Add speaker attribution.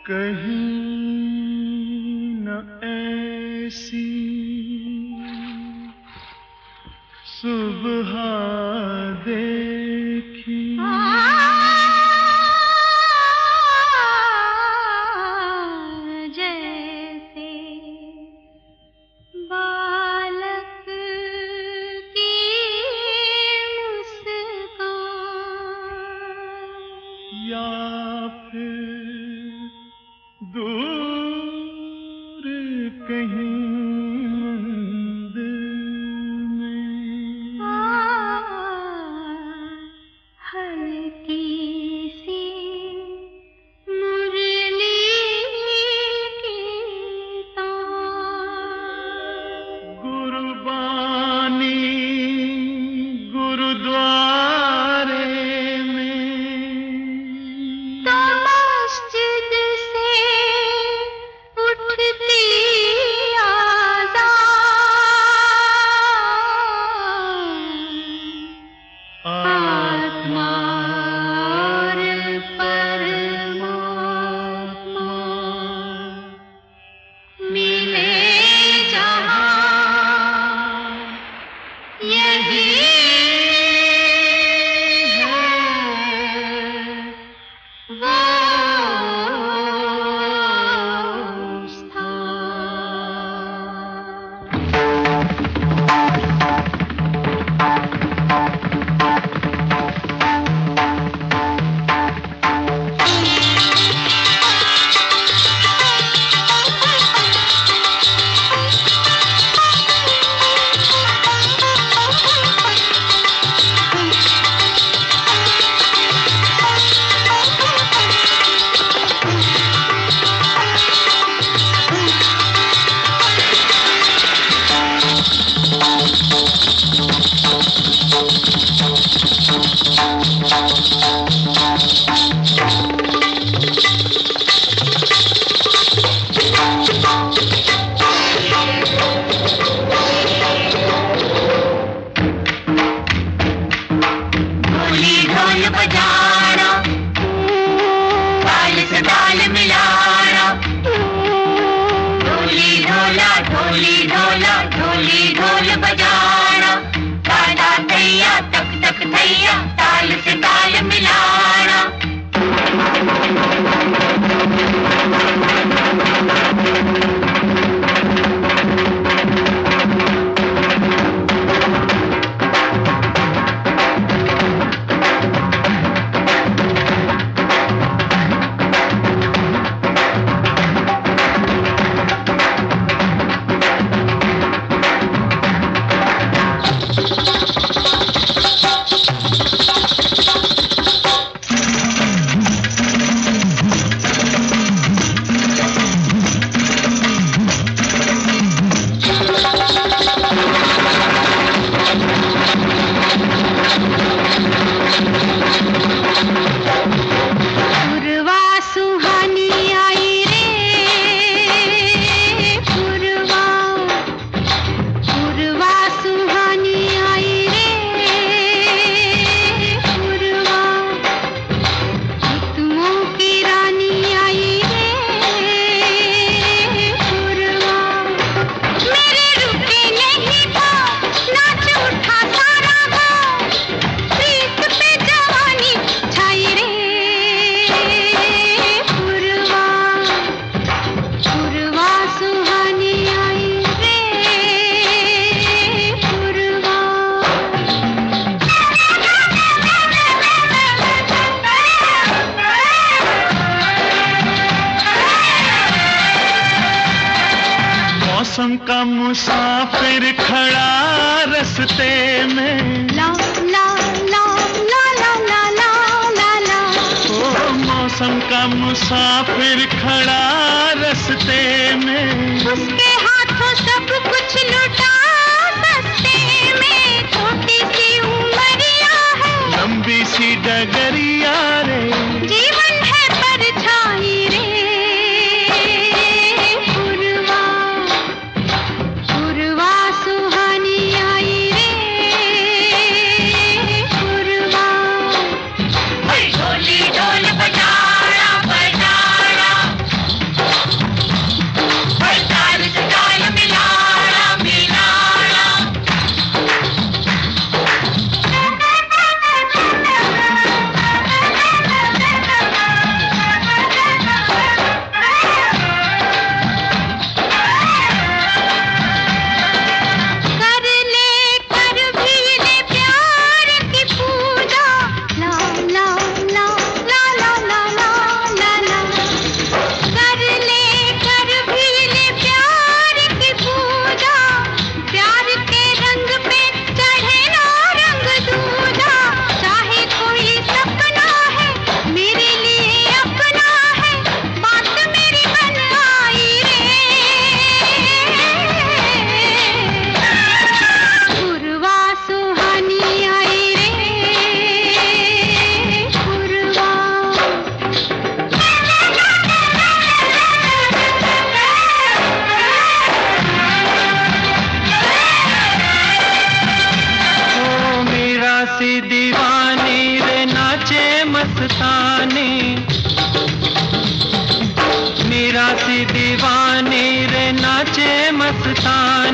Speaker 1: कहीं न ऐसी सुबह देखी
Speaker 2: जैसे बालक की मुस्कान
Speaker 1: या फिर दूर कहीं मंदिर में
Speaker 2: हल्की सी मुरली की तान
Speaker 1: गुरबानी गुरुद्वारे में
Speaker 2: तो मस्जिद से उठती आत्मा और परमात्मा मिले जहाँ यही है वो बजाना ताल से ताल मिलाना ढोली ढोला ढोली ढोला ढोली ढोल बजाना दादा थैया तक तक थैया ताल से ताल मिलाना
Speaker 1: मौसम का मुसाफिर खड़ा रस्ते में
Speaker 2: ला ला ला ला ला ला ला ला ला
Speaker 1: ओ मौसम का मुसाफिर खड़ा रस्ते में
Speaker 2: उसके हाथों सब कुछ लुटा सस्ते में छोटी सी उमरिया है
Speaker 1: लंबी सी डगरिया रे
Speaker 2: जीवन है परछाई रे सुहानी आई रे ढोली ढोल बजाना बजाना
Speaker 3: मस्ताने, मीरा सी दीवानी रे नाचे मस्ताने।